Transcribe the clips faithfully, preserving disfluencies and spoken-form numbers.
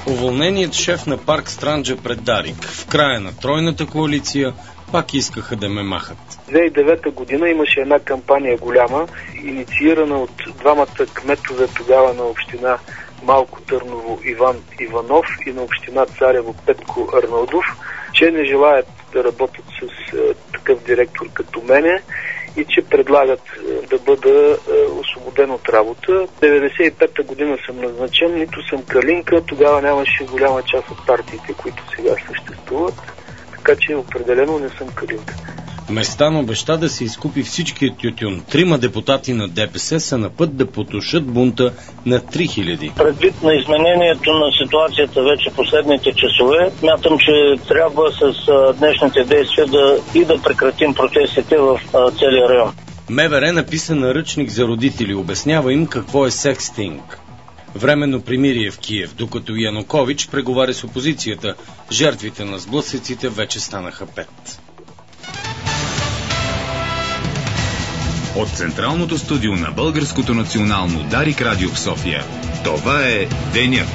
Уволненият шеф на парк Странджа пред Дарик. В края на тройната коалиция пак искаха да ме махат. две хиляди и девета година имаше една кампания голяма, инициирана от двамата кметове тогава на община Малко Търново Иван Иванов и на община Царево Петко Арнолдов, че не желаят да работят с е, такъв директор като мене и че предлагат е, да бъда е, освободен от работа. деветдесет и пета година съм назначен, нито съм калинка, тогава нямаше голяма част от партиите, които сега съществуват, така че определено не съм калинка. Местан обеща да се изкупи всичкият тютюн. Трима депутати на ДПС са на път да потушат бунта на три хиляди. Предвид на изменението на ситуацията вече последните часове, смятам, че трябва с днешните действия да и да прекратим протестите в целия район. МВР написа наръчник за родители, обяснява им какво е секстинг. Временно примирие в Киев, докато Янукович преговаря с опозицията. Жертвите на сблъсъците вече станаха пет. От Централното студио на Българското национално Дарик радио в София. Това е денят.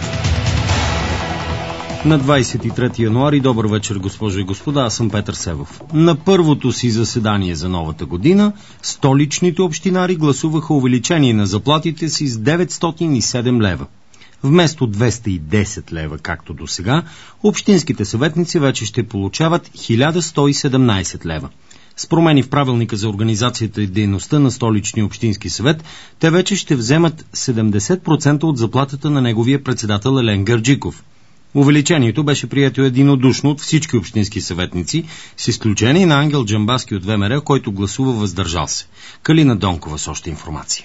На двадесет и трети януари, добър вечер, госпожо и господа, аз съм Петър Севов. На първото си заседание за новата година, столичните общинари гласуваха увеличение на заплатите си с деветстотин и седем лева. Вместо двеста и десет лева, както до сега, общинските съветници вече ще получават хиляда сто и седемнадесет лева. С промени в правилника за организацията и дейността на столичния общински съвет, те вече ще вземат седемдесет процента от заплатата на неговия председател Елен Гърджиков. Увеличението беше прието единодушно от всички общински съветници, с изключение на Ангел Джамбаски от ВМРО, който гласува въздържал се. Калина Донкова с още информация.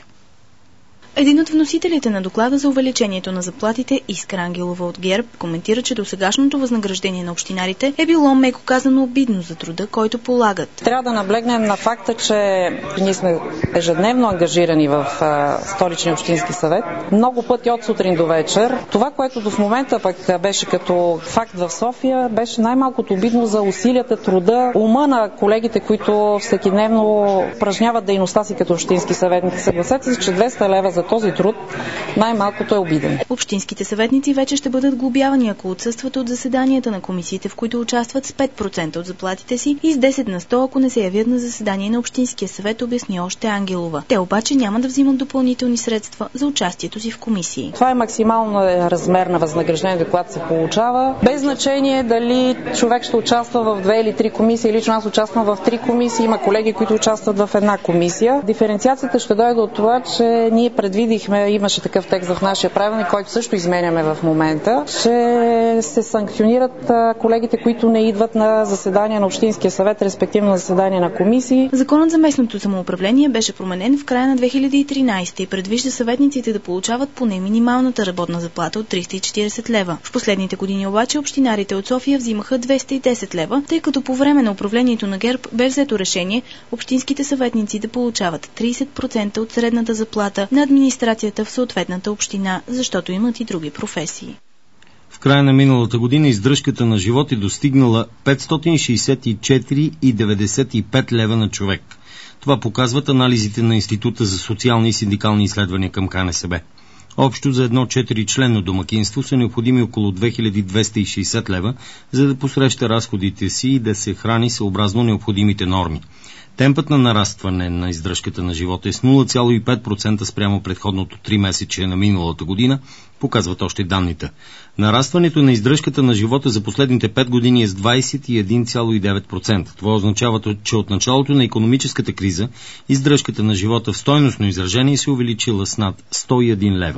Един от вносителите на доклада за увеличението на заплатите, Искра Ангелова от ГЕРБ, коментира, че досегашното възнаграждение на общинарите е било, меко казано, обидно за труда, който полагат. Трябва да наблегнем на факта, че ние сме ежедневно ангажирани в а, столичния общински съвет, много пъти от сутрин до вечер. Това, което до в момента пък беше като факт в София, беше най-малкото обидно за усилията, труда, ума на колегите, които всекидневно упражняват дейността си като общински съветници. Съгласете се, че двеста лева за този труд най-малкото е обиден. Общинските съветници вече ще бъдат глобявани, ако отсъстват от заседанията на комисиите, в които участват с пет процента от заплатите си и с десет на сто, ако не се явят на заседание на Общинския съвет, обясни още Ангелова. Те обаче няма да взимат допълнителни средства за участието си в комисии. Това е максимално размер на възнаграждението, което се получава. Без значение дали човек ще участва в две или три комисии. Лично аз участвам в три комисии. Има колеги, които участват в една комисия. Диференциацията ще дойде от това, че ние предвидихме, имаше такъв текст в нашия правилник, който също изменяме в момента, че се санкционират колегите, които не идват на заседания на Общинския съвет, респективно на заседания на комисии. Законът за местното самоуправление беше променен в края на две хиляди и тринадесета и предвижда съветниците да получават поне минималната работна заплата от триста и четиридесет лева. В последните години обаче общинарите от София взимаха двеста и десет лева, тъй като по време на управлението на ГЕРБ бе взето решение общинските съветници да получават тридесет процента от средната заплата на администрацията в съответната община, защото имат и други професии. В края на миналата година издръжката на живот е достигнала петстотин шейсет и четири цяло деветдесет и пет лева на човек. Това показват анализите на Института за социални и синдикални изследвания към КНСБ. Общо за едно четиричленно домакинство са необходими около две хиляди двеста и шейсет лева, за да посреща разходите си и да се храни съобразно необходимите норми. Темпът на нарастване на издръжката на живота е с нула цяло и пет процента спрямо предходното три месече на миналата година, показват още данните. Нарастването на издръжката на живота за последните пет години е с двадесет и един цяло и девет процента. Това означава, че от началото на икономическата криза издръжката на живота в стойностно изражение се увеличила с над сто и един лева.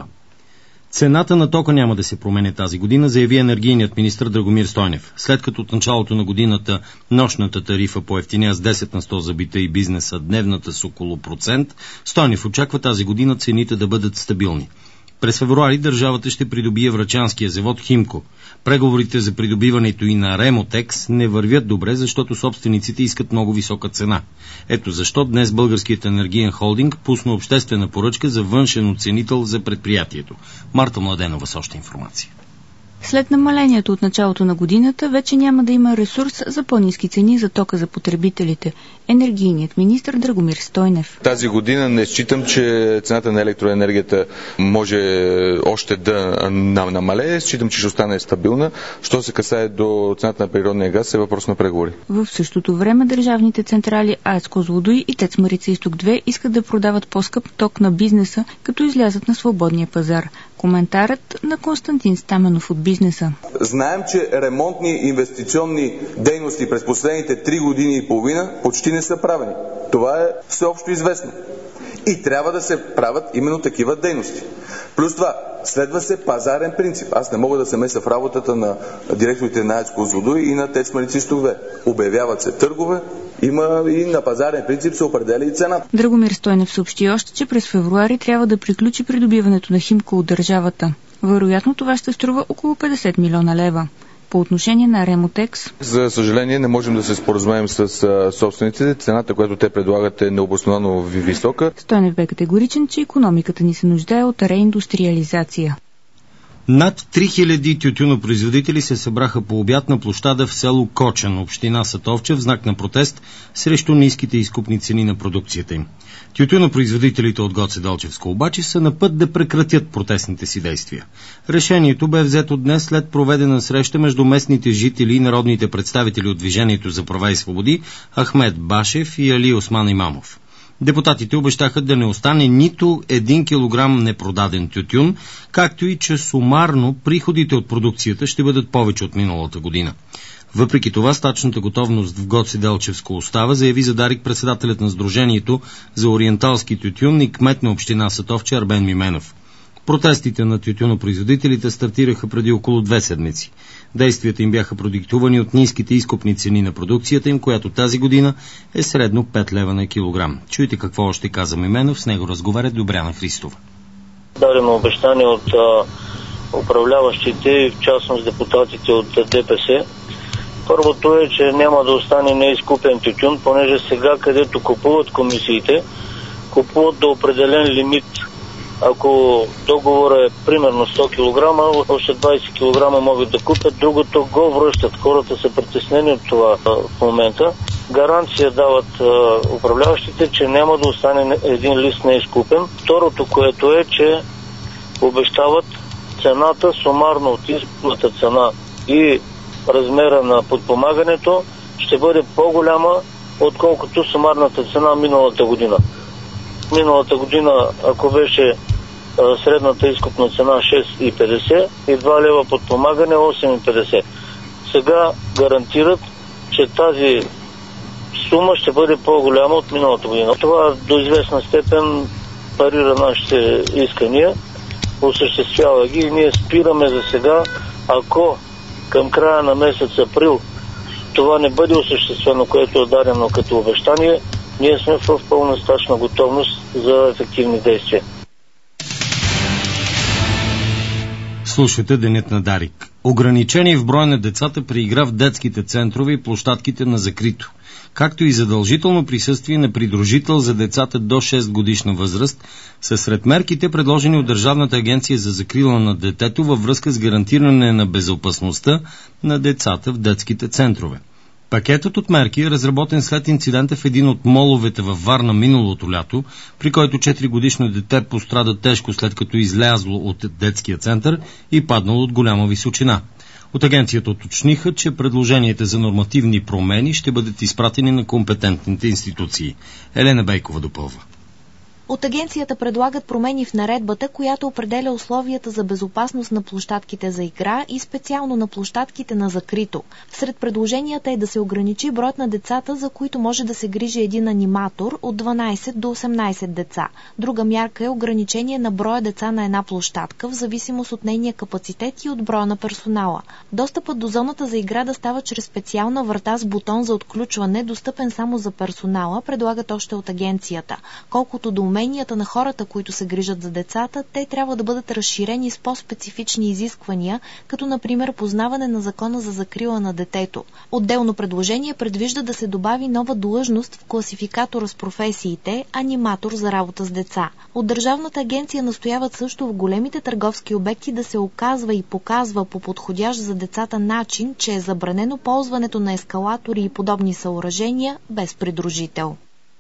Цената на тока няма да се промене тази година, заяви енергийният министър Драгомир Стойнев. След като от началото на годината нощната тарифа поевтиня с десет на сто за бита и бизнеса, дневната с около процент, Стойнев очаква тази година цените да бъдат стабилни. През февруари държавата ще придобие врачанския завод Химко. Преговорите за придобиването и на Ремотекс не вървят добре, защото собствениците искат много висока цена. Ето защо днес Българският енергиен холдинг пусна обществена поръчка за външен оценител за предприятието. Марта Младенова с още информация. След намалението от началото на годината, вече няма да има ресурс за по-ниски цени за тока за потребителите. Енергийният министър Драгомир Стойнев. Тази година не считам, че цената на електроенергията може още да намалее. Считам, че ще остане стабилна. Що се касае до цената на природния газ, е въпрос на преговори. В същото време държавните централи АЕЦ Козлодуй и ТЕЦ Марица Изток две искат да продават по-скъп ток на бизнеса, като излязат на свободния пазар. Коментарът на Константин Стаменов от бизнеса. Знаем, че ремонтни инвестиционни дейности през последните три години и половина почти не са правени. Това е всеобщо известно. И трябва да се правят именно такива дейности. Плюс това, следва се пазарен принцип. Аз не мога да се меся в работата на директорите на АЕЦ Козлодуй и на ТЕЦ Марица Изток две. Обявяват се търгове, има и на пазарен принцип се определя и цената. Драгомир Стойнев съобщи още, че през февруари трябва да приключи придобиването на Химко от държавата. Вероятно това ще струва около петдесет милиона лева. По отношение на Ремотекс... За съжаление не можем да се споразумеем с собствениците. Цената, която те предлагат, е необосновано висока. Стойнев бе категоричен, че икономиката ни се нуждае от реиндустриализация. Над три хиляди тютюнопроизводители се събраха по обяд на площада в село Кочан, община Сатовча, в знак на протест срещу ниските изкупни цени на продукцията им. Тютюнопроизводителите от Гоцеделчевско обаче са на път да прекратят протестните си действия. Решението бе взето днес след проведена среща между местните жители и народните представители от Движението за права и свободи Ахмед Башев и Али Осман Имамов. Депутатите обещаха да не остане нито един килограм непродаден тютюн, както и че сумарно приходите от продукцията ще бъдат повече от миналата година. Въпреки това, стачната готовност в Гоцеделчевско остава, заяви за Дарик председателят на Сдружението за ориенталски тютюн и кмет на община Сатовча Арбен Мименов. Протестите на тютюнопроизводителите стартираха преди около две седмици. Действията им бяха продиктувани от ниските изкупни цени на продукцията им, която тази година е средно пет лева на килограм. Чуйте какво още каза Мименов, с него разговаря Добряна Христова. Дадено обещание от а, управляващите, в частност депутатите от ДПС. Първото е, че няма да остане неизкупен тютюн, понеже сега, където купуват комисиите, купуват до определен лимит. Ако договорът е примерно сто килограма, още двайсет килограма могат да купят, другото го връщат. Хората са притеснени от това в момента. Гаранция дават а, управляващите, че няма да остане един лист неизкупен. Второто, което е, че обещават цената сумарно от изкупната цена и размера на подпомагането ще бъде по-голяма, отколкото сумарната цена миналата година. Миналата година, ако беше а, средната изкупна цена шест и петдесет и два лева подпомагане осем и петдесет. Сега гарантират, че тази сума ще бъде по-голяма от миналата година. Това до известна степен парира нашите искания, осъществява ги и ние спираме за сега. Ако към края на месец април това не бъде осъществено, което е дадено като обещание, ние сме в пълна стачна готовност за ефективни действия. Слушайте Денят на Дарик. Ограничение в броя на децата при игра в детските центрове и площадките на закрито, както и задължително присъствие на придружител за децата до шест годишна възраст, са сред мерките, предложени от Държавната агенция за закрила на детето във връзка с гарантиране на безопасността на децата в детските центрове. Пакетът от мерки е разработен след инцидента в един от моловете във Варна миналото лято, при който четиригодишно дете пострада тежко, след като излязло от детския център и паднало от голяма височина. От агенцията уточниха, че предложенията за нормативни промени ще бъдат изпратени на компетентните институции. Елена Бейкова допълва. От агенцията предлагат промени в наредбата, която определя условията за безопасност на площадките за игра и специално на площадките на закрито. Сред предложенията е да се ограничи броят на децата, за които може да се грижи един аниматор, от дванайсет до осемнайсет деца. Друга мярка е ограничение на броя деца на една площадка, в зависимост от нейния капацитет и от броя на персонала. Достъпът до зоната за игра да става чрез специална врата с бутон за отключване, достъпен само за персонала, предлагат още от агенцията. Колкото до уменията на хората, които се грижат за децата, те трябва да бъдат разширени с по-специфични изисквания, като например познаване на закона за закрила на детето. Отделно предложение предвижда да се добави нова длъжност в класификатора с професиите аниматор за работа с деца. От Държавната агенция настояват също в големите търговски обекти да се оказва и показва по подходящ за децата начин, че е забранено ползването на ескалатори и подобни съоръжения без придружител.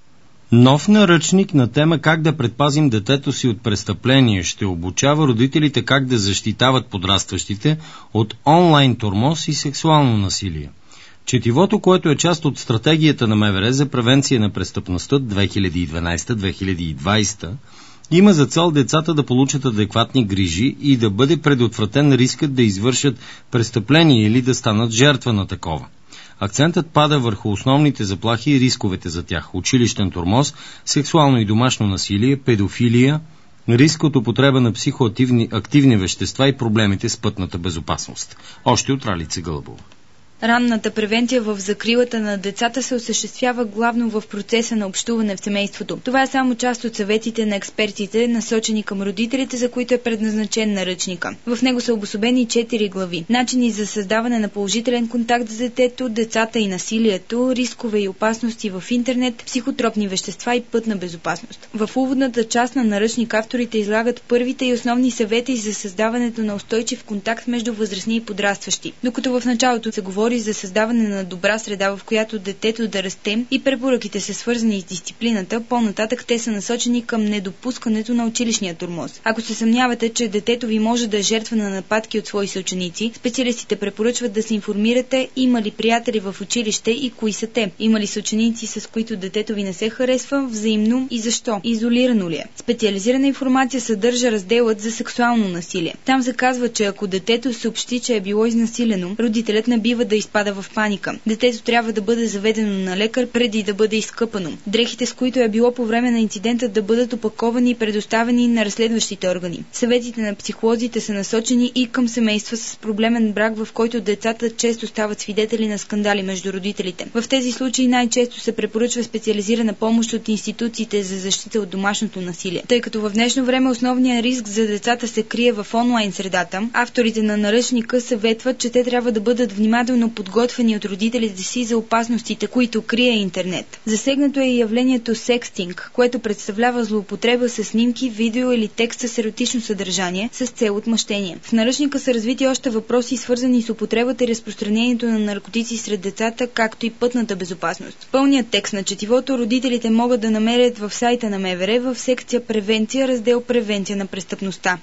Нов наръчник на тема как да предпазим детето си от престъпление ще обучава родителите как да защитават подрастващите от онлайн тормоз и сексуално насилие. Четивото, което е част от стратегията на МВР за превенция на престъпността две хиляди и дванадесета - две хиляди и двадесета, има за цел децата да получат адекватни грижи и да бъде предотвратен рискът да извършат престъпление или да станат жертва на такова. Акцентът пада върху основните заплахи и рисковете за тях – училищен тормоз, сексуално и домашно насилие, педофилия, риск от употреба на психоактивни активни вещества и проблемите с пътната безопасност. Още от Ралица Гълбова. Ранната превенция в закрилата на децата се осъществява главно в процеса на общуване в семейството. Това е само част от съветите на експертите, насочени към родителите, за които е предназначен наръчника. В него са обособени четири глави. Начини за създаване на положителен контакт с детето, децата и насилието, рискове и опасности в интернет, психотропни вещества и пътна безопасност. В уводната част на наръчник авторите излагат първите и основни съвети за създаването на устойчив контакт между възрастни и подрастващи. Докато в началото се говори за създаване на добра среда, в която детето да расте и препоръките са свързани с дисциплината, по-нататък те са насочени към недопускането на училищния тормоз. Ако се съмнявате, че детето ви може да е жертва на нападки от свои съученици, специалистите препоръчват да се информирате има ли приятели в училище и кои са те, има ли съученици, с които детето ви не се харесва, взаимно и защо, изолирано ли е. Специализирана информация съдържа разделът за сексуално насилие. Там се казва, че ако детето съобщи, че е било изнасилено, родителят не бива да изпада в паника. Детето трябва да бъде заведено на лекар преди да бъде изкъпано. Дрехите, с които е било по време на инцидента, да бъдат опаковани и предоставени на разследващите органи. Съветите на психолозите са насочени и към семейства с проблемен брак, в който децата често стават свидетели на скандали между родителите. В тези случаи най-често се препоръчва специализирана помощ от институциите за защита от домашното насилие. Тъй като в днешно време основният риск за децата се крие в онлайн средата, авторите на наръчника съветват, че те трябва да бъдат внимателно подготвени от родителите си за опасностите, които крие интернет. Засегнато е и явлението секстинг, което представлява злоупотреба с снимки, видео или текст с еротично съдържание с цел отмъщение. В наръчника са развити още въпроси, свързани с употребата и разпространението на наркотици сред децата, както и пътната безопасност. Пълният текст на четивото родителите могат да намерят в сайта на МВР в секция Превенция, раздел Превенция на престъпността.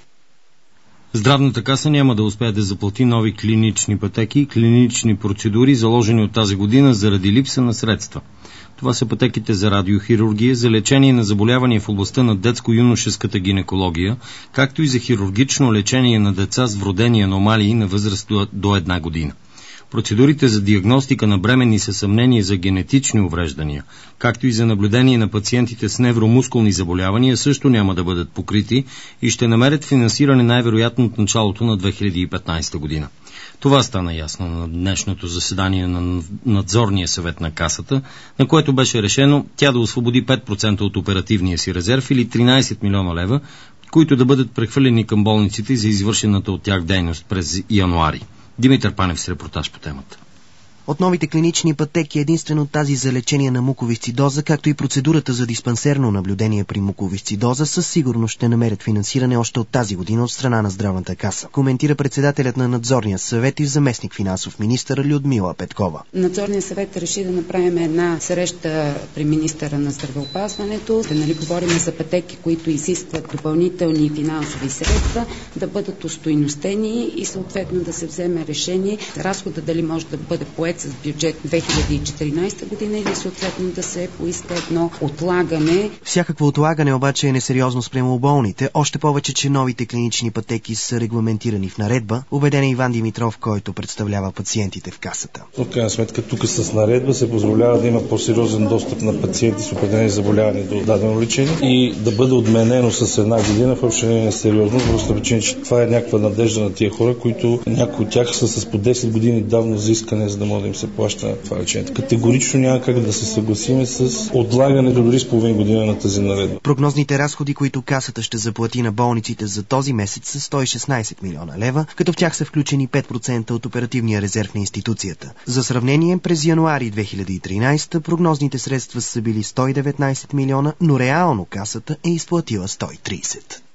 Здравната каса няма да успее да заплати нови клинични пътеки и клинични процедури, заложени от тази година заради липса на средства. Това са пътеките за радиохирургия, за лечение на заболявания в областта на детско-юношеската гинекология, както и за хирургично лечение на деца с вродени аномалии на възраст до, до една година. Процедурите за диагностика на бременни със съмнение за генетични увреждания, както и за наблюдение на пациентите с невромускулни заболявания също няма да бъдат покрити и ще намерят финансиране най-вероятно от началото на две хиляди и петнадесета година. Това стана ясно на днешното заседание на надзорния съвет на Касата, на което беше решено тя да освободи пет процента от оперативния си резерв или тринадесет милиона лева, които да бъдат прехвърлени към болниците за извършената от тях дейност през януари. Димитър Панев с репортаж по темата. От новите клинични пътеки единствено тази за лечение на муковисцидоза, както и процедурата за диспансерно наблюдение при муковисцидоза, със сигурност ще намерят финансиране още от тази година от страна на Здравната каса, коментира председателят на надзорния съвет и заместник финансов министър Людмила Петкова. Надзорният съвет реши да направим една среща при министъра на здравеопазването, да нали говорим за пътеки, които изискват допълнителни финансови средства, да бъдат устойностени и съответно да се вземе решение разхода дали може да бъде поет с бюджет две хиляди и четиринадесета година или съответно да се поиска едно отлагане. Всякакво отлагане обаче е несериозно спрямо болните, още повече, че новите клинични пътеки са регламентирани в наредба, убеден е Иван Димитров, който представлява пациентите в Касата. В крайна сметка тук с наредба се позволява да има по-сериозен достъп на пациенти с определени заболявания до дадено лечение и да бъде отменено с една година в общение сериозно, просто причина, че това е някаква надежда на тия хора, които някои от тях са с по десет години давно за искане, за да могат да им се плаща това лечение. Категорично няма как да се съгласиме с отлагането дори с половин година на тази наредба. Прогнозните разходи, които Касата ще заплати на болниците за този месец, са сто и шестнайсет милиона лева, като в тях са включени пет процента от оперативния резерв на институцията. За сравнение, през януари две хиляди и тринайсета прогнозните средства са били сто и деветнайсет милиона, но реално Касата е изплатила сто и трийсет.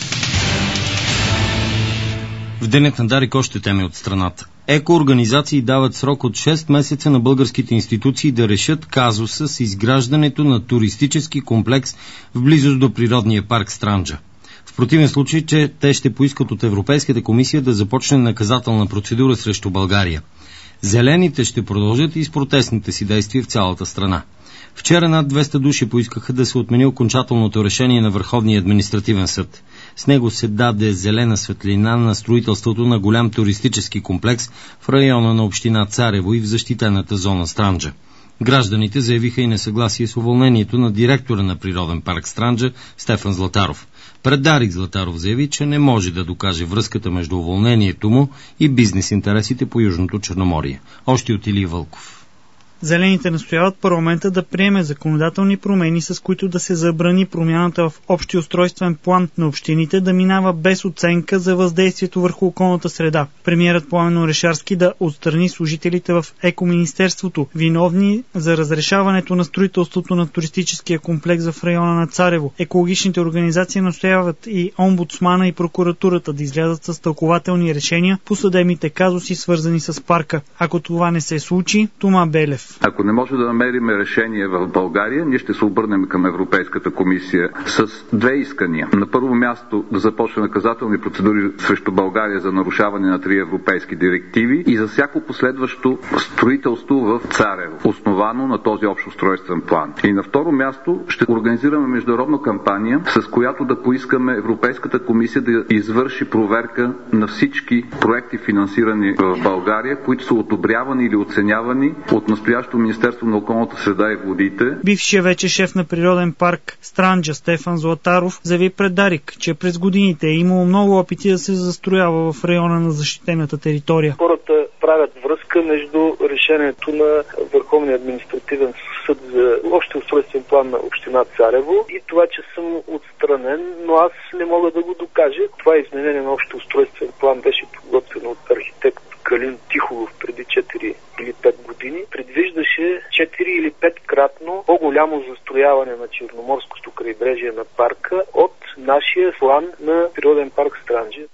В денят на Дарик още теми от страната. Екоорганизации дават срок от шест месеца на българските институции да решат казуса с изграждането на туристически комплекс в близост до природния парк Странджа. В противен случай, че те ще поискат от Европейската комисия да започне наказателна процедура срещу България. Зелените ще продължат и с протестните си действия в цялата страна. Вчера над двеста души поискаха да се отмени окончателното решение на Върховния административен съд. С него се даде зелена светлина на строителството на голям туристически комплекс в района на община Царево и в защитената зона Странджа. Гражданите заявиха и несъгласие с уволнението на директора на природен парк Странджа Стефан Златаров. Пред Дарик Златаров заяви, че не може да докаже връзката между уволнението му и бизнес интересите по Южното Черноморие. Още от Илия Вълков. Зелените настояват парламента да приеме законодателни промени, с които да се забрани промяната в общия устройствен план на общините да минава без оценка за въздействието върху околната среда. Премиерът Пламен Орешарски да отстрани служителите в Екоминистерството, виновни за разрешаването на строителството на туристическия комплекс в района на Царево. Екологичните организации настояват и омбудсмана и прокуратурата да излязат с тълкователни решения по съдебните казуси, свързани с парка. Ако това не се случи, Тома Белев. Ако не може да намерим решение в България, ние ще се обърнем към Европейската комисия с две искания. На първо място да започне наказателни процедури срещу България за нарушаване на три европейски директиви и за всяко последващо строителство в Царево, основано на този общ устройствен план. И на второ място ще организираме международна кампания, с която да поискаме Европейската комисия да извърши проверка на всички проекти, финансирани в България, които са одобрявани или оценявани от настоящото Министерство на околната среда и водите. Бившият вече шеф на природен парк Странджа Стефан Златаров заяви пред Дарик, че през годините е имало много опити да се застроява в района на защитената територия. Хората правят връзка между решението на Върховния административен съд за общия устройствен план на община Царево и това, че съм отстранен, но аз не мога да го докажа. Това изменение на общия устройствен план беше подготвено от архитект Калин Тихолов преди четири или пет години. Предвиждаше четири или пет кратно по-голямо застрояване на Черноморското крайбрежие на парка от нашия план на природен парк Странджа.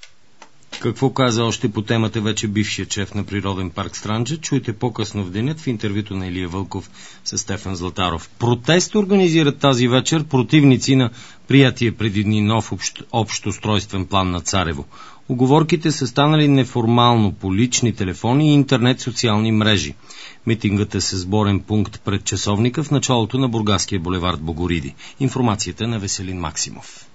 Какво каза още по темата вече бившият шеф на природен парк Странджа? Чуйте по-късно в денят в интервюто на Илия Вълков с Стефан Златаров. Протест организират тази вечер противници на приятие преди дни нов общ, общ устройствен план на Царево. Уговорките са станали неформално по лични телефони и интернет социални мрежи. Митингът е със сборен пункт пред часовника в началото на Бургаския булевард Богориди. Информацията на Веселин Максимов.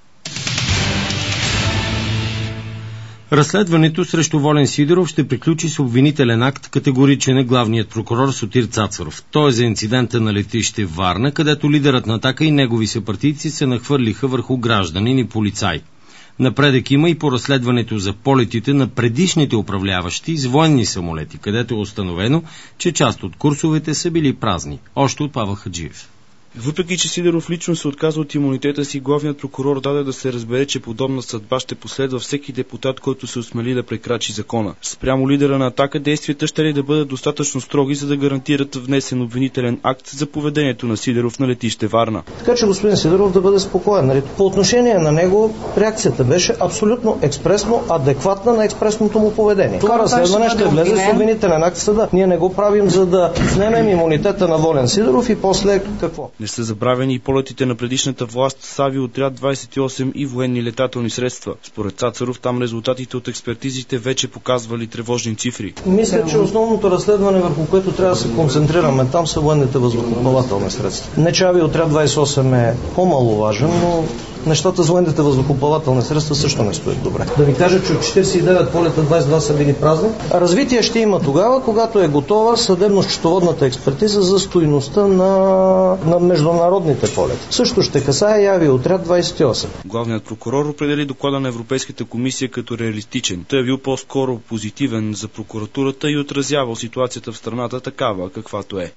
Разследването срещу Волен Сидеров ще приключи с обвинителен акт, категоричен е главният прокурор Сотир Цацаров. Той е за инцидента на летище Варна, където лидерът на Атака и негови съпартийци се нахвърлиха върху гражданин и полицай. Напредък има и по разследването за полетите на предишните управляващи с военни самолети, където е установено, че част от курсовете са били празни. Още от Павел Хаджиев. Въпреки че Сидеров лично се отказва от имунитета си, главният прокурор даде да се разбере, че подобна съдба ще последва всеки депутат, който се осмели да прекрачи закона. Спрямо лидера на Атака, действията ще ли да бъдат достатъчно строги, за да гарантират внесен обвинителен акт за поведението на Сидеров на летище Варна. Така че господин Сидеров да бъде спокоен. По отношение на него реакцията беше абсолютно експресно адекватна на експресното му поведение. Това разследване ще влезе с обвинителен акт в съда. Ние не го правим, за да снемем имунитета на Волен Сидеров и после какво? Не са забравени и полетите на предишната власт с авиоотряд двадесет и осем и военни летателни средства. Според Цацаров, там резултатите от експертизите вече показвали тревожни цифри. Мисля, че основното разследване, върху което трябва да се концентрираме там, са военните въздухоплавателни средства. Не че авиоотряд двадесет и осем е по-маловажен, но нещата с военните въздухоплавателни средства също не стоят добре. Да ви кажа, че от четиридесет и девет полета двадесет и два са били празни. Развитие ще има тогава, когато е готова съдебно-счетоводната експертиза за стойността на, на международните полета. Също ще касае и авиоотряд двадесет и осем. Главният прокурор определи доклада на Европейската комисия като реалистичен. Той е бил по-скоро позитивен за прокуратурата и отразявал ситуацията в страната такава, каквато е.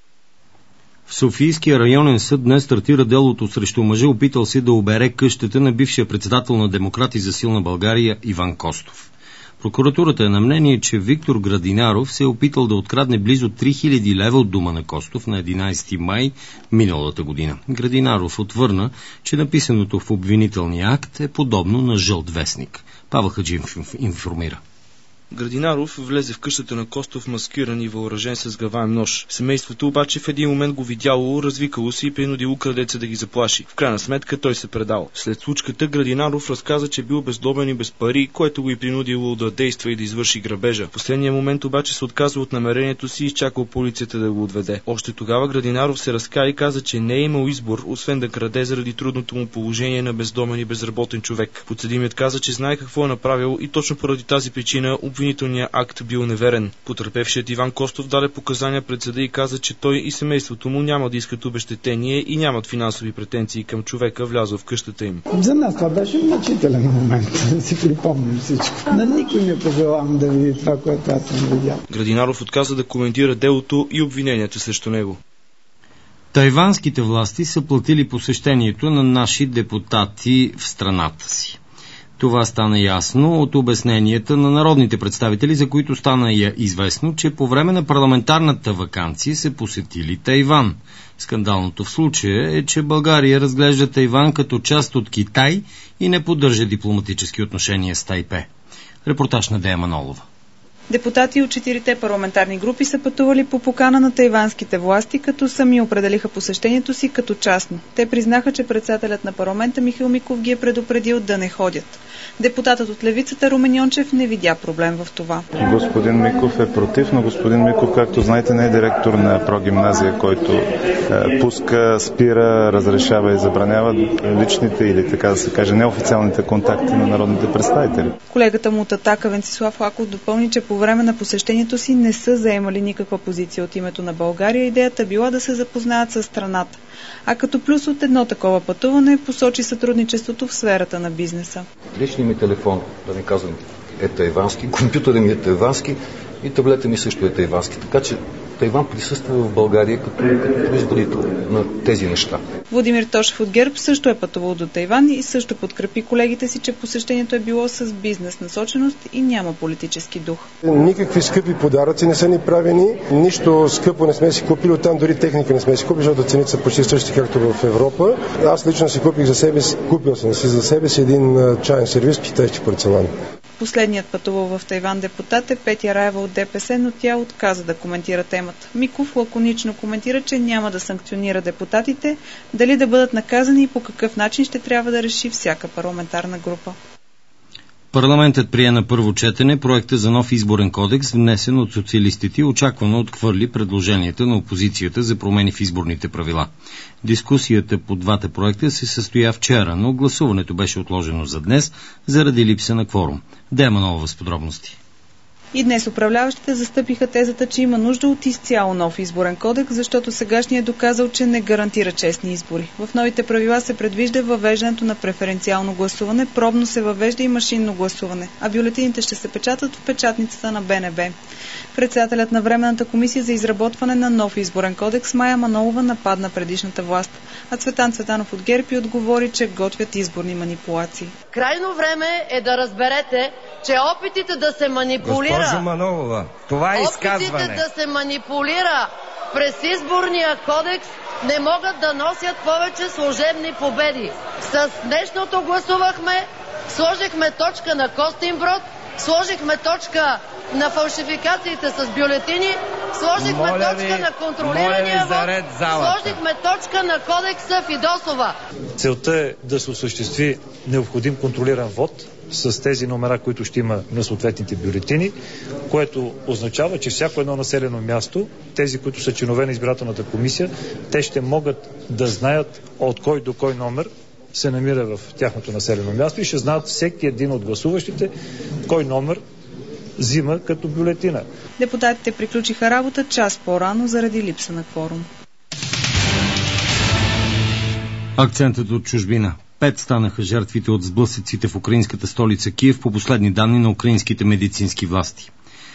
В Софийския районен съд днес стартира делото срещу мъжа, опитал се да обере къщата на бившия председател на Демократи за силна България Иван Костов. Прокуратурата е на мнение, че Виктор Градинаров се е опитал да открадне близо три хиляди лева от дома на Костов на единадесети май миналата година. Градинаров отвърна, че написаното в обвинителния акт е подобно на жълт вестник. Павел Хаджиев информира. Градинаров влезе в къщата на Костов маскиран и въоръжен с гаваем нож. Семейството обаче в един момент го видяло, развикало се и принудило крадеца да ги заплаши. В крайна сметка той се предал. След случката Градинаров разказа, че бил бездомен и без пари, което го и принудило да действа и да извърши грабежа. В последния момент обаче се отказва от намерението си и изчакал полицията да го отведе. Още тогава Градинаров се разка и каза, че не е имал избор, освен да краде заради трудното му положение на бездомен и безработен човек. Подсъдимият каза, че знае какво е направил и точно поради тази причина обвинителният акт бил неверен. Потърпевшият Иван Костов даде показания пред съда и каза, че той и семейството му няма да искат обезщетение и нямат финансови претенции към човека, влязъл в къщата им. За нас това беше мъчителен момент, да си припомним всичко. На никой не пожелавам да види това, което аз съм видял. Градинаров отказа да коментира делото и обвиненията срещу него. Тайванските власти са платили посещението на наши депутати в страната си. Това стана ясно от обясненията на народните представители, за които стана я известно, че по време на парламентарната ваканция се посетили Тайван. Скандалното в случая е, че България разглежда Тайван като част от Китай и не поддържа дипломатически отношения с Тайпе. Репортаж на Дея Манолова. Депутати от четирите парламентарни групи са пътували по покана на тайванските власти, като сами определиха посещението си като частно. Те признаха, че председателят на парламента Михаил Миков ги е предупредил да не ходят. Депутатът от левицата Румен Йончев не видя проблем в това. Господин Миков е против, но господин Миков, както знаете, не е директор на прогимназия, който е, пуска, спира, разрешава и забранява личните или, така да се каже, неофициалните контакти на народните представители. Колегата му от Атака Венцислав Лаков допълни, че по време на посещението си не са заемали никаква позиция от името на България. Идеята била да се запознаят с страната. А като плюс от едно такова пътуване посочи сътрудничеството в сферата на бизнеса. Личният ми телефон, да не казвам, е тайвански, компютърът ми е тайвански и таблета ми също е тайвански. Така че Тайван присъства в България като, като производител на тези неща. Владимир Тошев от ГЕРБ също е пътувал до Тайван и също подкрепи колегите си, че посещението е било с бизнес насоченост и няма политически дух. Никакви скъпи подаръци не са ни правени, нищо скъпо не сме си купили, оттам дори техника не сме си купили, защото цените са почти същи както в Европа. Аз лично си купих за себе си, купил съм си за себе си един чаен сервиз, китайски порцелан. Последният пътувал в Тайван депутат е Петя Раева от ДПС, но тя отказа да коментира темата. Миков лаконично коментира, че няма да санкционира депутатите, дали да бъдат наказани и по какъв начин ще трябва да реши всяка парламентарна група. Парламентът прие на първо четене проекта за нов изборен кодекс, внесен от социалистите и очаквано отхвърли предложенията на опозицията за промени в изборните правила. Дискусията по двата проекта се състоя вчера, но гласуването беше отложено за днес заради липса на кворум. Дея Манолова с подробности. И днес управляващите застъпиха тезата, че има нужда от изцяло нов изборен кодекс, защото сегашният е доказал, че не гарантира честни избори. В новите правила се предвижда въвеждането на преференциално гласуване, пробно се въвежда и машинно гласуване, а бюлетините ще се печатат в печатницата на Б Н Б. Председателят на Временната комисия за изработване на нов изборен кодекс Мая Манолова нападна предишната власт, а Цветан Цветанов от ГЕРБ и отговори, че готвят изборни манипулации. Крайно време е да разберете, че опитите да се манипулира Госпожо Манолова, това е изказване. Опитите да се манипулира през изборния кодекс не могат да носят повече служебни победи. С днешното гласувахме, сложихме точка на Костинброд, сложихме точка на фалшификациите с бюлетини, сложихме моля точка ви, на контролирания вод, сложихме точка на кодекса Фидосова. Целта е да се осъществи необходим контролиран вод с тези номера, които ще има на съответните бюлетини, което означава, че всяко едно населено място, тези, които са членове на избирателната комисия, те ще могат да знаят от кой до кой номер се намира в тяхното населено място и ще знаят всеки един от гласуващите кой номер взима като бюлетина. Депутатите приключиха работа час по-рано заради липса на кворум. Акцентът от чужбина. Пет станаха жертвите от сблъсъците в украинската столица Киев по последни данни на украинските медицински власти.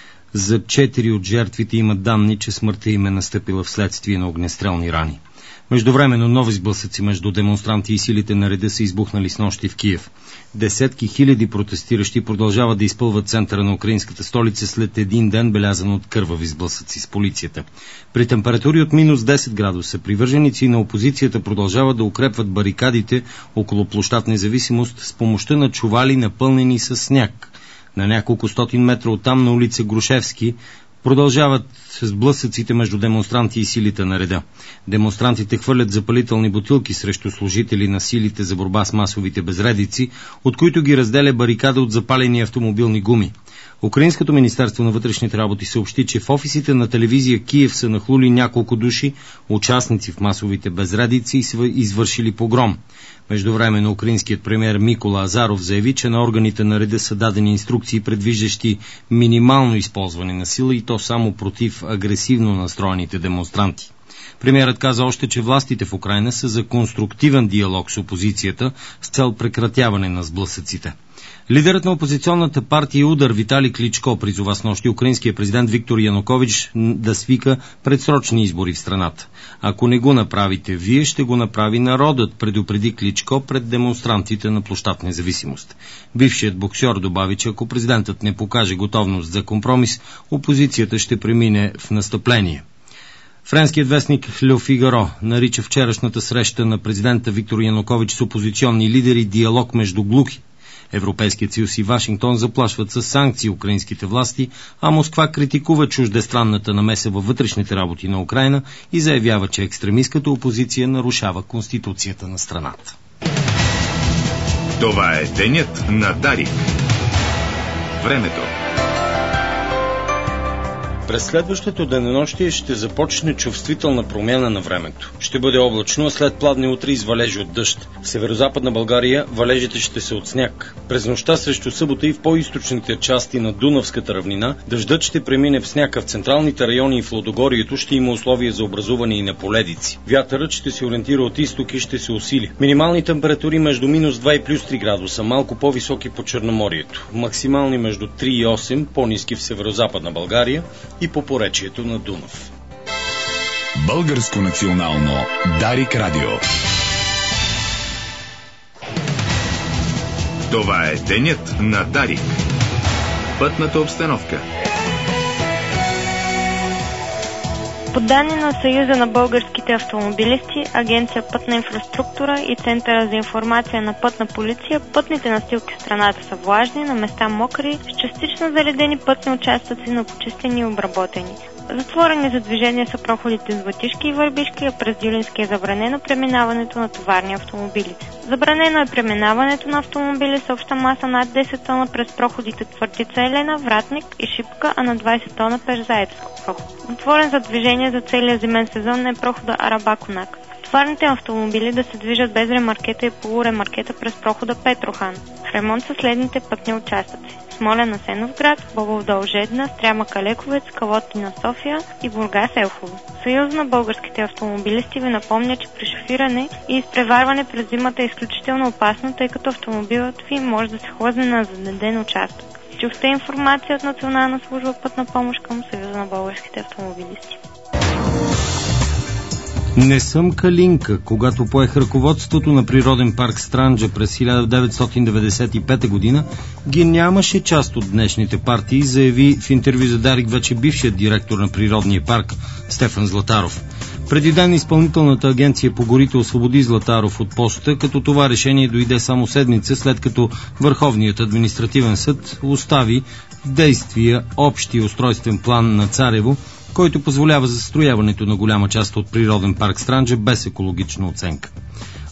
За четири от жертвите имат данни, че смъртта им е настъпила вследствие на огнестрелни рани. Междувременно нови сблъсъци между демонстранти и силите на реда са избухнали снощи в Киев. Десетки хиляди протестиращи продължават да изпълват центъра на украинската столица след един ден, белязан от кървави сблъсъци с полицията. При температури от минус десет градуса привърженици на опозицията продължават да укрепват барикадите около площад Независимост с помощта на чували, напълнени с сняг. На няколко стотин метра оттам, на улица Грушевски, продължават сблъсъците между демонстранти и силите на реда. Демонстрантите хвърлят запалителни бутилки срещу служители на силите за борба с масовите безредици, от които ги разделя барикада от запалени автомобилни гуми. Украинското министерство на вътрешните работи съобщи, че в офисите на телевизия Киев са нахлули няколко души, участници в масовите безредици, и са извършили погром. Междувременно украинският премиер Микола Азаров заяви, че на органите на реда са дадени инструкции, предвиждащи минимално използване на сила, и то само против агресивно настроените демонстранти. Премиерът каза още, че властите в Украйна са за конструктивен диалог с опозицията с цел прекратяване на сблъсъците. Лидерът на опозиционната партия Удар Виталий Кличко призова снощи украинския президент Виктор Янукович да свика предсрочни избори в страната. Ако не го направите вие, ще го направи народът, предупреди Кличко пред демонстрантите на площад Независимост. Бившият боксер добави, че ако президентът не покаже готовност за компромис, опозицията ще премине в настъпление. Френският вестник Ле Фигаро нарича вчерашната среща на президента Виктор Янукович с опозиционни лидери диалог между глухи. Европейският съюз и Вашингтон заплашват с санкции украинските власти, а Москва критикува чуждестранната намеса във вътрешните работи на Украйна и заявява, че екстремистката опозиция нарушава конституцията на страната. Това е денят на Дарик. Времето. През следващото денонощие ще започне чувствителна промяна на времето. Ще бъде облачно, а след пладне утре извалежи от дъжд. В северозападна България валежите ще се от сняг. През нощта срещу събота и в по-източните части на Дунавската равнина дъждът ще премине в сняг, а в централните райони и в Лодогорието ще има условия за образуване и на поледици. Вятърът ще се ориентира от изток и ще се усили. Минимални температури между минус два и плюс три градуса, малко по-високи по Черноморието. Максимални между три и осем, по-ниски в северозападна България и по поречието на Дунав. Българско национално Дарик Радио. Това е денят на Дарик. Пътната обстановка. По данни на Съюза на българските автомобилисти, Агенция Пътна инфраструктура и Центъра за информация на Пътна полиция, пътните настилки в страната са влажни, на места мокри, с частично заредени пътни участъци, но почистени и обработени. Затворени за движение са проходите с Ватишки и Върбишки, а през Дюлински е забранено преминаването на товарни автомобили. Забранено е преминаването на автомобили с обща маса над десет тона през проходите Твърдица Елена, Вратник и Шипка, а на двадесет тона през Заецко проход. Затворен за движение за целия зимен сезон е прохода Арабаконак. Товарните автомобили да се движат без ремаркета и полуремаркета през прохода Петрохан. В ремонт са следните пътни участъци: Смолян Асеновград, Бобов дол Жедна, Стряма Калековец, Калотина София и Бургас Елхово. Съюз на българските автомобилисти ви напомня, че при шофиране и изпреварване през зимата е изключително опасно, тъй като автомобилът ви може да се хлъзне на задеден участък. Чухте информация от Национална служба Пътна помощ към Съюза на българските автомобилисти. Не съм Калинка. Когато поех ръководството на природен парк Странджа през хиляда деветстотин деветдесет и пета година, ги нямаше част от днешните партии, заяви в интервю за Дарик вече бившият директор на природния парк Стефан Златаров. Преди ден изпълнителната агенция по горите освободи Златаров от поста, като това решение дойде само седмица след като Върховният административен съд остави в действие общия устройствен план на Царево, който позволява застрояването на голяма част от природен парк Странджа без екологична оценка.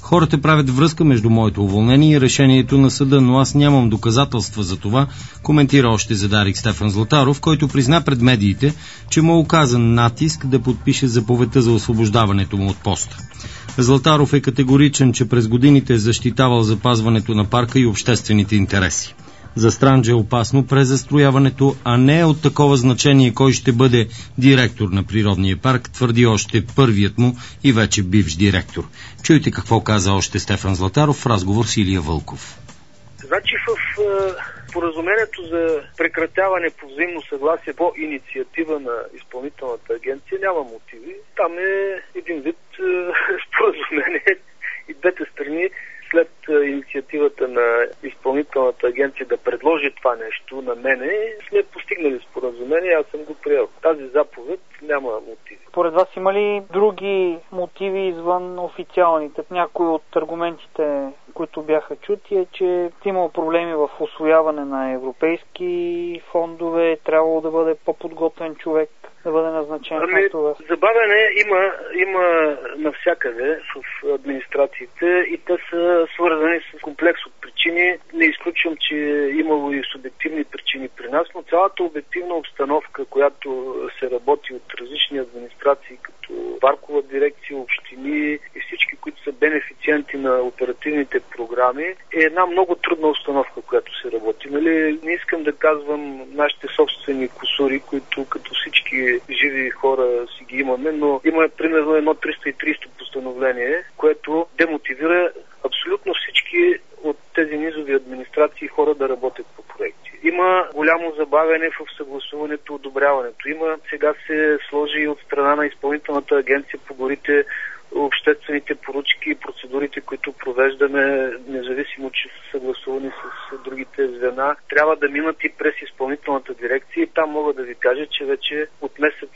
Хората правят връзка между моето уволнение и решението на съда, но аз нямам доказателства за това, коментира още за Дарик Стефан Златаров, който призна пред медиите, че му е оказан натиск да подпише заповедта за освобождаването му от поста. Златаров е категоричен, че през годините е защитавал запазването на парка и обществените интереси. За Странджа е опасно презастрояването, а не е от такова значение кой ще бъде директор на природния парк, твърди още първият му и вече бивш директор. Чуйте какво каза още Стефан Златаров в разговор с Илия Вълков. Значи в споразумението за прекратяване по взаимно съгласие по инициатива на изпълнителната агенция няма мотиви. Там е един вид споразумение и двете страни след инициативата на изпълнителната агенция да предложи това нещо на мене, сме постигнали споразумение, аз съм го приел. Тази заповед няма мотиви. Поред вас има ли други мотиви извън официалните? Някои от аргументите, които бяха чути, е, че имало проблеми в усвояване на европейски фондове, трябвало да бъде по-подготвен човек, да бъде назначен. Ами, забавяне има, има навсякъде в администрациите и те са свързани с комплекс от причини. Не изключвам, че е имало и субективни причини при нас, но цялата обективна обстановка, която се работи от различни администрации, като паркова дирекция, общини и всички, които са бенефициенти на оперативните програми, е една много трудна обстановка, която се работи. Нали, не искам да казвам нашите собствени кусури, които като всички живи хора си ги имаме, но има примерно едно триста и тридесет постановление, което демотивира абсолютно всички от тези низови администрации хора да работят по проекти. Има голямо забавяне в съгласуването, одобряването. Има, сега се сложи от страна на изпълнителната агенция по горите обществените поръчки и процедурите, които провеждаме, независимо, че са съгласувани с другите звена, трябва да минат и през изпълнителната дирекция. И там мога да ви кажа, че вече от месец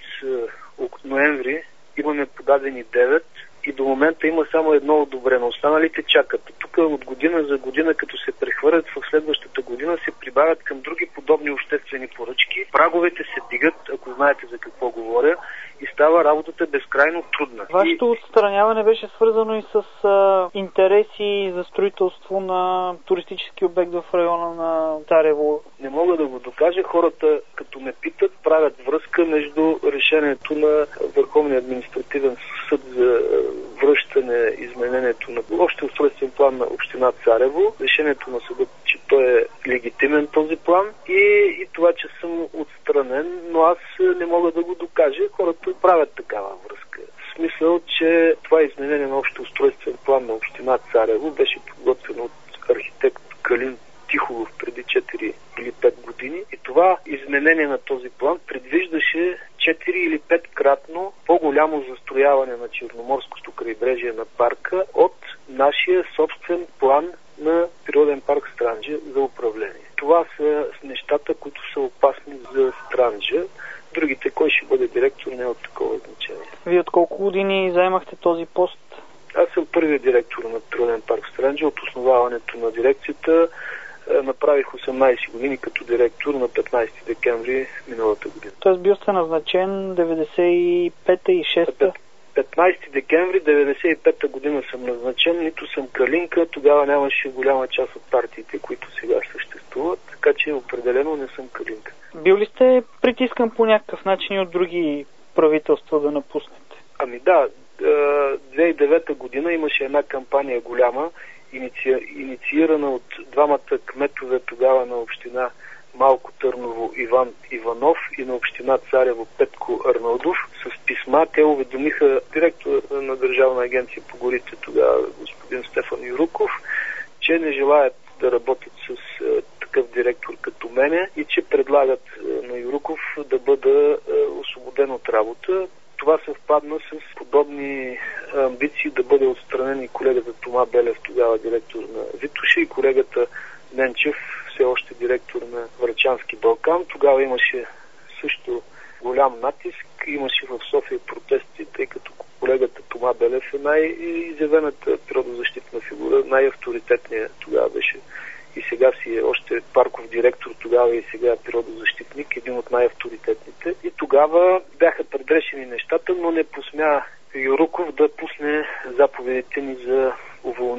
ноември имаме подадени девет и до момента има само едно одобрено. Останалите чакат. Тук от година за година, като се прехвърлят в следващата година, се прибавят към други подобни обществени поръчки. Праговете се дигат, ако знаете за какво говоря, и става работата безкрайно трудна. Вашето отстраняване беше свързано и с а, интереси за строителство на туристически обект в района на Царево. Не мога да го докажа. Хората, като ме питат, правят връзка между решението на Върховния административен съд за връщане изменението на общия устройствен план на община Царево, решението на съда, че той е легитимен този план и, и това, че съм отстранен, но аз не мога да го докажа. Хората правят такава връзка. В смисъл, че това изменение на общия устройствен план на община Царево беше подготвено от архитект Калин Тихолов преди четири или пет години и това изменение на този план предвиждаше четири или пет кратно по-голямо застрояване на Черноморското крайбрежие на парка от нашия собствен план на природен парк Странджа за управление. Това са нещата, които са опасни за Странджа. Другите, кой ще бъде директор, не е от такова значение. Вие от колко години заемахте този пост? Аз съм първият директор на природен парк Странджа. От основаването на дирекцията направих осемнадесет години като директор на петнадесети декември миналата година. Тоест бил сте назначен деветдесет и пета и шеста? петнадесети декември деветдесет и пета година съм назначен, нито съм калинка, тогава нямаше голяма част от партиите, които сега съществуват, така че определено не съм калинка. Бил ли сте притискан по някакъв начин от други правителства да напуснете? Ами да, две хиляди и девета година имаше една кампания голяма, иници... инициирана от двамата кметове тогава на община Малко Търново Иван Иванов и на община Царево Петко Арналдов. С писма те уведомиха директора на Държавна агенция по горите тогава господин Стефан Юруков, че не желаят да работят с е, такъв директор като мене и че предлагат е, на Юруков да бъда е, освободен от работа. Това съвпадна с подобни амбиции да бъде отстранен и колегата Тома Белев, тогава директор на Витоша, и колегата Ненчев, все още директор на Врачански Балкан. Тогава имаше също голям натиск, имаше в София протести, тъй като колегата Тома Белев е най-изявената природозащитна фигура, най-авторитетният тогава беше и сега си е още парков директор, тогава и сега природозащитник, един от най-авторитетните. И тогава бяха предрешени нещата, но не посмя Юруков да пусне заповедите ни за уволнение.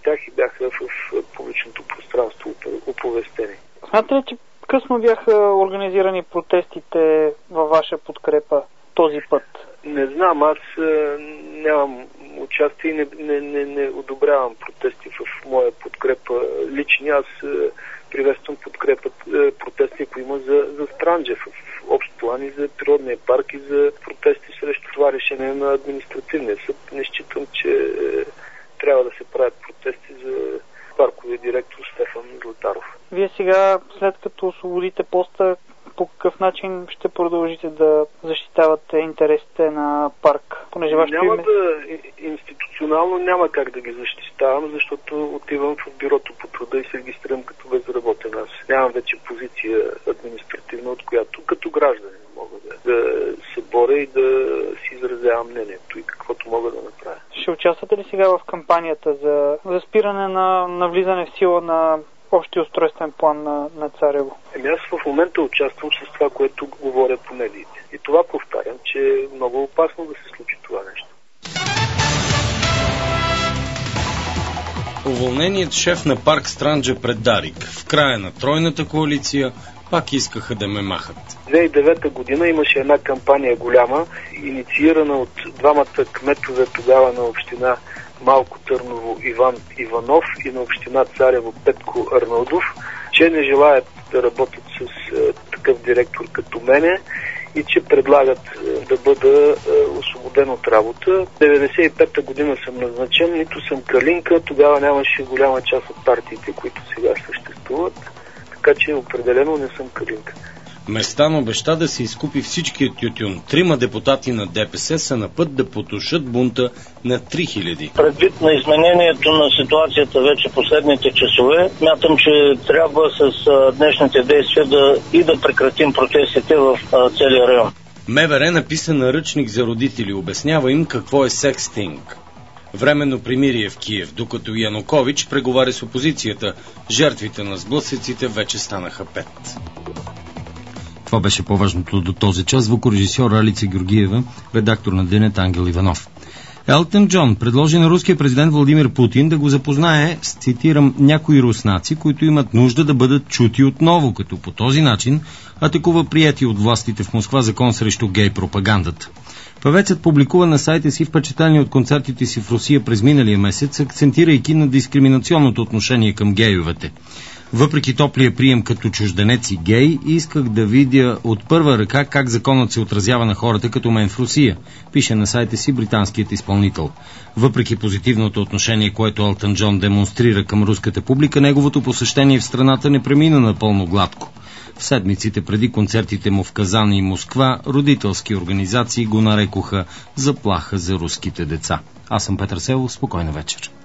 тях и бяха в публичното пространство оповестени. Смятате ли, че късно бяха организирани протестите във ваша подкрепа този път? Не знам, аз нямам участие и не, не, не, не одобрявам протести в моя подкрепа лични. Аз приветствам подкрепа, протести, ако има за, за Странджа в общ план и за природния парк и за протести срещу това решение на административния съд. Не считам, че е, трябва да се правят протести за парковия директор Стефан Златаров. Вие сега, след като освободите поста, по какъв начин ще продължите да защитавате интересите на парк? Понеже няма име... да, институционално няма как да ги защитавам, защото отивам в бюрото по труда и се регистрирам като безработен. Аз нямам вече позиция административна, от която като гражданин мога да, да се боря и да си изразявам мнението и каквото мога да направя. Ще участвате ли сега в кампанията за, за спиране на, на влизане в сила на общия устройствен план на, на Царево? Еми аз в момента участвам с това, което говоря по медиите. И това повтарям, че е много опасно да се случи това нещо. Уволненият шеф на парк Странджа пред Дарик. В края на тройната коалиция пак искаха да ме махат. две хиляди и девета година имаше една кампания голяма, инициирана от двамата кметове тогава на община Малко Търново Иван Иванов и на община Царево Петко Арнолдов, че не желаят да работят с е, такъв директор като мене и че предлагат е, да бъда е, освободен от работа. деветдесет и пета година съм назначен, нито съм калинка, тогава нямаше голяма част от партиите, които сега съществуват, така че определено не съм калинка. Местан обеща да се изкупи всичкият тютюн. Трима депутати на ДПС са на път да потушат бунта на три хиляди. Предвид на изменението на ситуацията вече последните часове, мятам, че трябва с а, днешните действия да и да прекратим протестите в а, целия район. МВР написа наръчник за родители, обяснява им какво е секстинг. Временно примирие в Киев, докато Янукович преговаря с опозицията. Жертвите на сблъсъците вече станаха пет. Това беше по-важното до този час. Звукорежисьор Алица Георгиева, редактор на Денят Ангел Иванов. Елтън Джон предложи на руския президент Владимир Путин да го запознае с, цитирам, някои руснаци, които имат нужда да бъдат чути отново, като по този начин атакува приети от властите в Москва закон срещу гей пропагандата. Певецът публикува на сайта си впечатление от концертите си в Русия през миналия месец, акцентирайки на дискриминационното отношение към гейовете. Въпреки топлия прием като чужденец и гей, исках да видя от първа ръка как законът се отразява на хората като мен в Русия, пише на сайта си британският изпълнител. Въпреки позитивното отношение, което Елтън Джон демонстрира към руската публика, неговото посещение в страната не премина напълно гладко. В седмиците преди концертите му в Казан и Москва, родителски организации го нарекоха заплаха за руските деца. Аз съм Петър Селов, спокойна вечер.